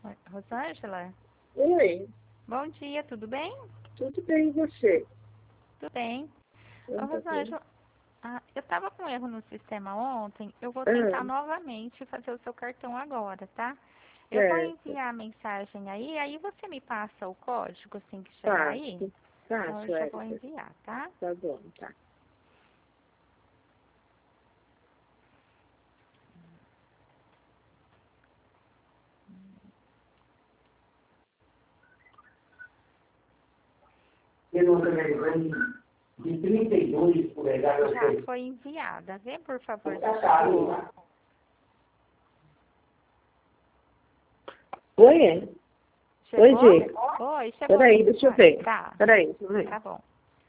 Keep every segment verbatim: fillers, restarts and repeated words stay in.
Oi, Rosângela? Oi, Bom dia, tudo bem? tudo bem e você? Tudo bem. Ô, Tudo bem. Rosângela, ah, eu estava com erro no sistema ontem, eu vou tentar Ah, novamente fazer o seu cartão agora, tá? Eu vou certo. enviar a mensagem aí, aí você me passa o código assim que chegar aí? Passo. Então eu Passo, já vou Érica. enviar, tá? Tá bom, tá. De trinta e dois polegadas. Já foi enviada. Vê, por favor, se Tá chegou. caro. Oi? Oi, Chegou? Gê. Oi, chegou a Peraí, deixa eu mensagem. ver. Tá, Peraí, deixa eu ver. tá bom.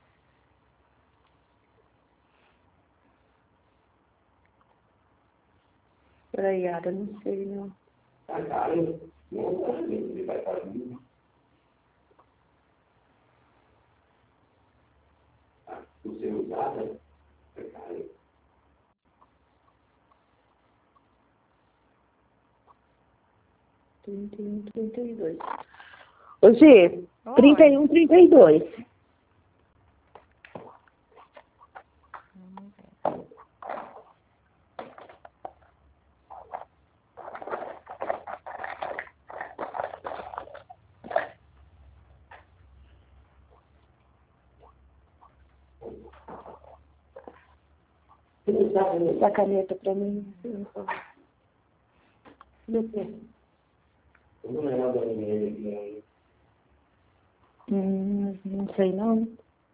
Peraí, Ada, não sei, não. Tá caro. Ele vai fazer. O seu usado é caro. trinta e um, trinta e dois. Ô, Gê, trinta e Oi. um, trinta e dois. Vamos ver. Dá caneta pra mim. Hum, não sei não.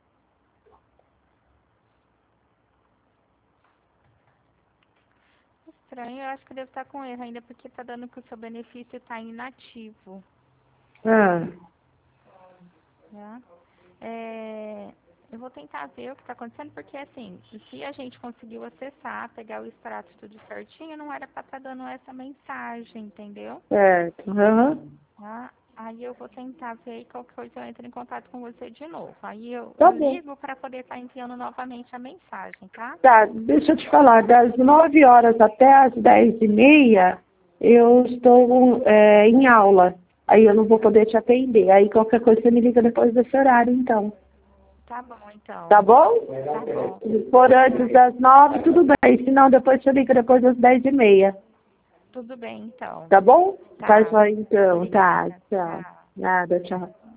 Estranho, eu acho que deve estar com erro ainda, porque tá dando que o seu benefício está inativo, Ah, tá? É, eu vou tentar ver o que está acontecendo, porque assim, se a gente conseguiu acessar, pegar o extrato tudo certinho, não era para estar dando essa mensagem, entendeu? certo. Aham. Tá? Aí eu vou tentar ver e qualquer coisa eu entro em contato com você de novo. Aí eu, Tá eu bom. ligo para poder estar enviando novamente a mensagem, tá? Tá, deixa eu te falar, das nove horas até as dez e meia, eu estou é, em aula. Aí eu não vou poder te atender. Aí qualquer coisa você me liga depois desse horário, então. Tá bom, então. Tá bom? Tá bom. Se for antes das nove, tudo bem. Se não, depois você liga depois das dez e meia. Tudo bem, então. Tá bom? Tá Tá. só então. Tá, Obrigada. tchau. Tchau. Nada, tchau.